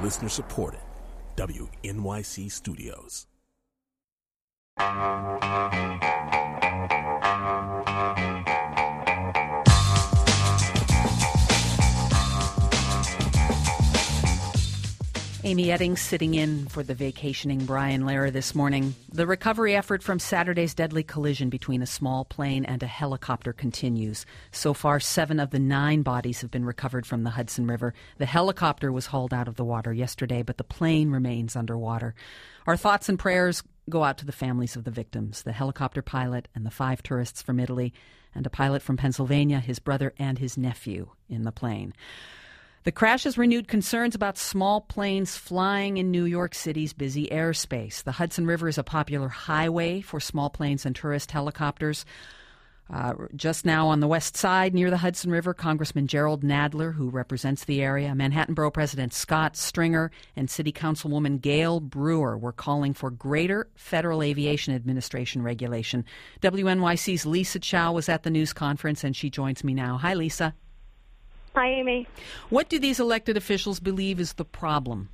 Listener supported. WNYC Studios. Amy Eddings sitting in for the vacationing Brian Lehrer this morning. The recovery effort from Saturday's deadly collision between a small plane and a helicopter continues. So far, 7 of the 9 bodies have been recovered from the Hudson River. The helicopter was hauled out of the water yesterday, but the plane remains underwater. Our thoughts and prayers go out to the families of the victims, the helicopter pilot and the 5 tourists from Italy, and a pilot from Pennsylvania, his brother and his nephew in the plane. The crash has renewed concerns about small planes flying in New York City's busy airspace. The Hudson River is a popular highway for small planes and tourist helicopters. Just now on the west side near the Hudson River, Congressman Jerrold Nadler, who represents the area, Manhattan Borough President Scott Stringer, and City Councilwoman Gail Brewer were calling for greater Federal Aviation Administration regulation. WNYC's Lisa Chow was at the news conference, and she joins me now. Hi, Lisa. Hi, Amy. What do these elected officials believe is the problem?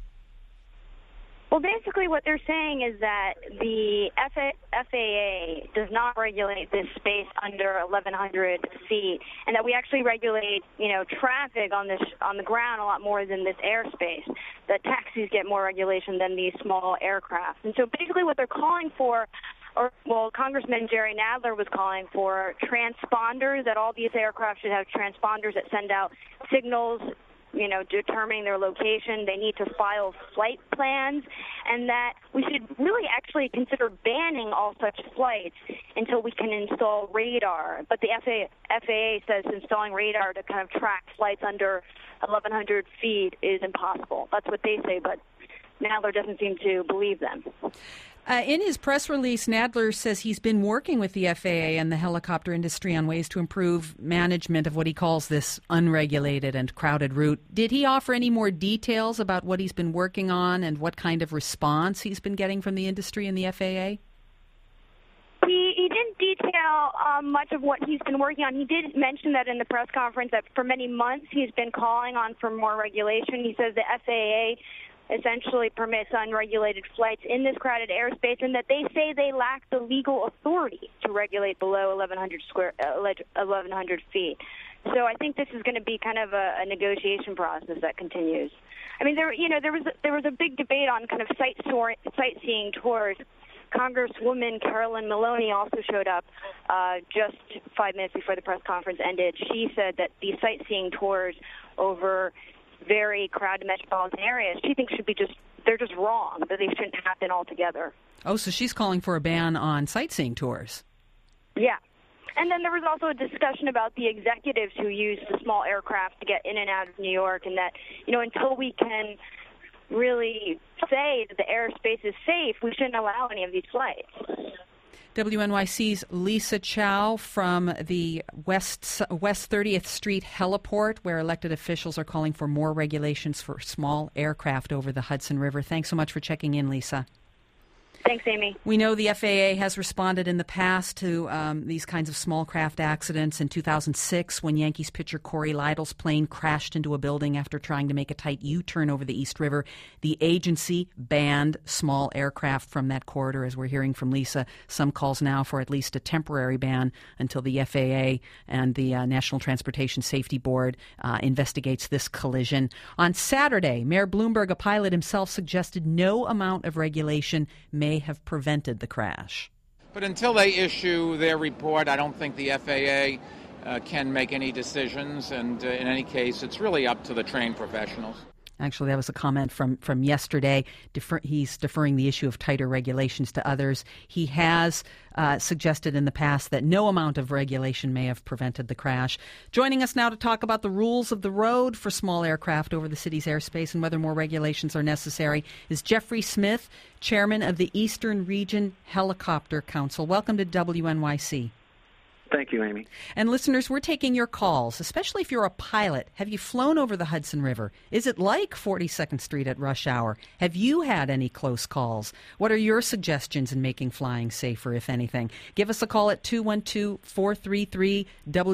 Well, basically what they're saying is that the FAA does not regulate this space under 1,100 feet, and that we actually regulate, traffic on the ground a lot more than this airspace. That taxis get more regulation than these small aircraft. And so basically what they're calling for, Congressman Jerry Nadler was calling for transponders, that all these aircraft should have transponders that send out signals, determining their location. They need to file flight plans, and that we should really actually consider banning all such flights until we can install radar. But the FAA says installing radar to kind of track flights under 1,100 feet is impossible. That's what they say, but Nadler doesn't seem to believe them. In his press release, Nadler says he's been working with the FAA and the helicopter industry on ways to improve management of what he calls this unregulated and crowded route. Did he offer any more details about what he's been working on and what kind of response he's been getting from the industry and the FAA? He didn't detail much of what he's been working on. He did mention that in the press conference that for many months he's been calling on for more regulation. He says the FAA essentially permits unregulated flights in this crowded airspace, and that they say they lack the legal authority to regulate below 1,100 feet. So I think this is going to be kind of a negotiation process that continues. I mean, there was a big debate on kind of sightseeing tours. Congresswoman Carolyn Maloney also showed up just 5 minutes before the press conference ended. She said that these sightseeing tours over very crowded metropolitan areas, she thinks they're just wrong, that they shouldn't happen altogether. Oh, so she's calling for a ban on sightseeing tours. Yeah. And then there was also a discussion about the executives who use the small aircraft to get in and out of New York, and that, until we can really say that the airspace is safe, we shouldn't allow any of these flights. WNYC's Lisa Chow from the West 30th Street heliport, where elected officials are calling for more regulations for small aircraft over the Hudson River. Thanks so much for checking in, Lisa. Thanks, Amy. We know the FAA has responded in the past to these kinds of small craft accidents. In 2006, when Yankees pitcher Corey Lidle's plane crashed into a building after trying to make a tight U-turn over the East River, the agency banned small aircraft from that corridor, as we're hearing from Lisa. Some calls now for at least a temporary ban until the FAA and the National Transportation Safety Board investigates this collision. On Saturday, Mayor Bloomberg, a pilot himself, suggested no amount of regulation may have prevented the crash. But until they issue their report, I don't think the FAA can make any decisions, and in any case, it's really up to the trained professionals. Actually, that was a comment from yesterday. He's deferring the issue of tighter regulations to others. He has suggested in the past that no amount of regulation may have prevented the crash. Joining us now to talk about the rules of the road for small aircraft over the city's airspace and whether more regulations are necessary is Jeffrey Smith, chairman of the Eastern Region Helicopter Council. Welcome to WNYC. Thank you, Amy. And listeners, we're taking your calls, especially if you're a pilot. Have you flown over the Hudson River? Is it like 42nd Street at rush hour? Have you had any close calls? What are your suggestions in making flying safer, if anything? Give us a call at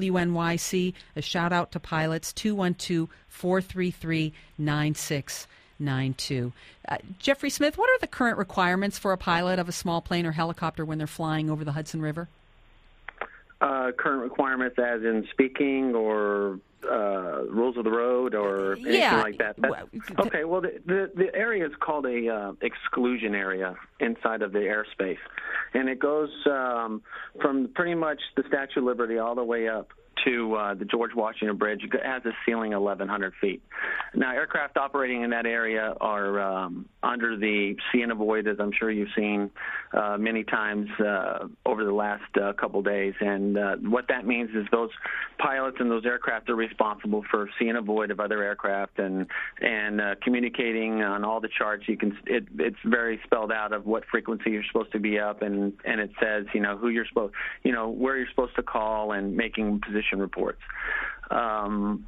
212-433-WNYC. A shout out to pilots, 212-433-96 92. Jeffrey Smith, what are the current requirements for a pilot of a small plane or helicopter when they're flying over the Hudson River? Current requirements as in speaking or rules of the road or anything like that? Okay, well, the area is called a exclusion area inside of the airspace, and it goes from pretty much the Statue of Liberty all the way up to the George Washington Bridge. It has a ceiling of 1,100 feet. Now, aircraft operating in that area are under the see and avoid, as I'm sure you've seen many times over the last couple days. And what that means is those pilots and those aircraft are responsible for see and avoid of other aircraft and communicating on all the charts. It's very spelled out of what frequency you're supposed to be up, and it says who you're supposed, where you're supposed to call and making position reports. I'm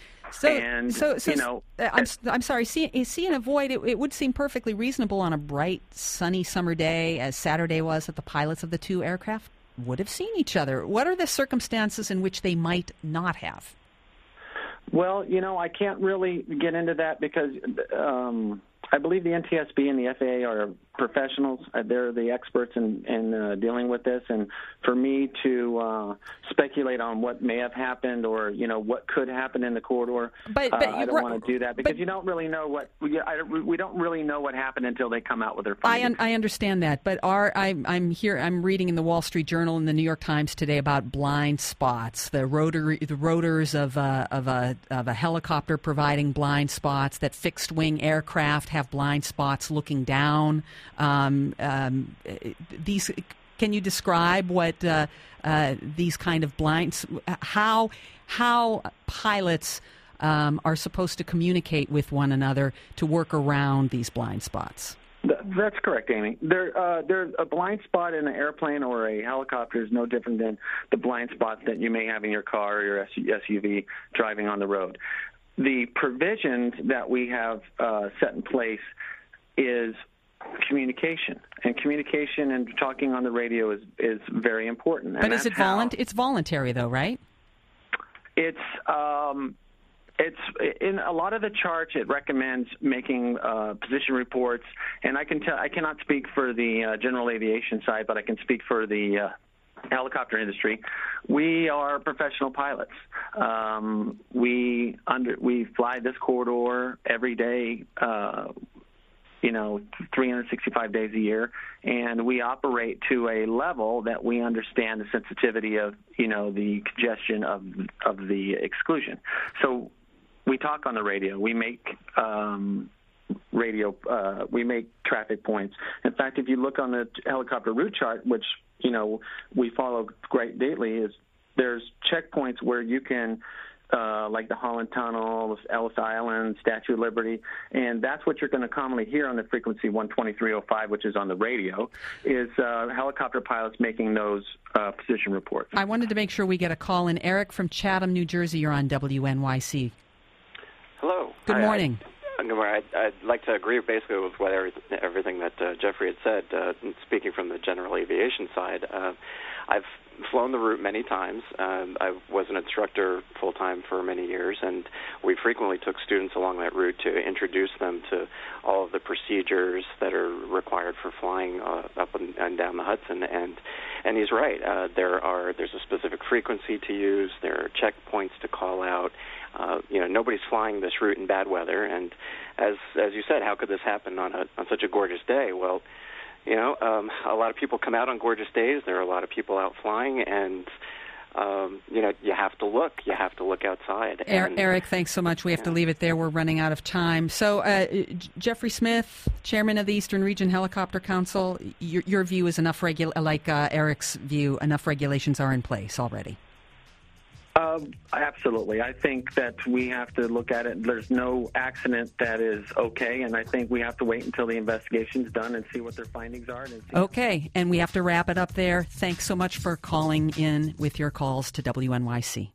sorry. See and avoid. It would seem perfectly reasonable on a bright, sunny summer day, as Saturday was, that the pilots of the two aircraft would have seen each other. What are the circumstances in which they might not have? Well, I can't really get into that because I believe the NTSB and the FAA are professionals. They're the experts in dealing with this. And for me to speculate on what may have happened or, what could happen in the corridor, I don't want to do that because you don't really know we don't really know what happened until they come out with their findings. I understand that. But I'm reading in the Wall Street Journal and the New York Times today about blind spots, the rotors of a helicopter providing blind spots, that fixed wing aircraft have blind spots looking down. These, can you describe what these kind of blinds, how pilots are supposed to communicate with one another to work around these blind spots? That's correct, Amy. There's a blind spot in an airplane or a helicopter is no different than the blind spots that you may have in your car or your SUV driving on the road. The provisions that we have set in place is communication, and communication and talking on the radio is very important. But is it It's voluntary, though, right? It's in a lot of the charts. It recommends making position reports, and I cannot speak for the general aviation side, but I can speak for the helicopter industry. We are professional pilots. We fly this corridor every day. 365 days a year, and we operate to a level that we understand the sensitivity of, the congestion of the exclusion. So we talk on the radio. We make we make traffic points. In fact, if you look on the helicopter route chart, which, we follow quite daily, there's checkpoints where you can like the Holland Tunnel, Ellis Island, Statue of Liberty, and that's what you're going to commonly hear on the frequency 123.05, which is on the radio, is helicopter pilots making those position reports. I wanted to make sure we get a call in. Eric from Chatham, New Jersey, you're on WNYC. Hello. Good morning. Good morning. I'd like to agree basically with everything that Jeffrey had said. Speaking from the general aviation side, I've flown the route many times. I was an instructor full-time for many years, and we frequently took students along that route to introduce them to all of the procedures that are required for flying up and down the Hudson. And he's right. There's a specific frequency to use. There are checkpoints to call out. Nobody's flying this route in bad weather. And as you said, how could this happen on such a gorgeous day? Well, a lot of people come out on gorgeous days. There are a lot of people out flying, and you have to look. You have to look outside. Eric, thanks so much. We have to leave it there. We're running out of time. So, Jeffrey Smith, chairman of the Eastern Region Helicopter Council, your view is enough Eric's view, enough regulations are in place already. Absolutely. I think that we have to look at it. There's no accident that is okay, and I think we have to wait until the investigation's done and see what their findings are. Okay, and we have to wrap it up there. Thanks so much for calling in with your calls to WNYC.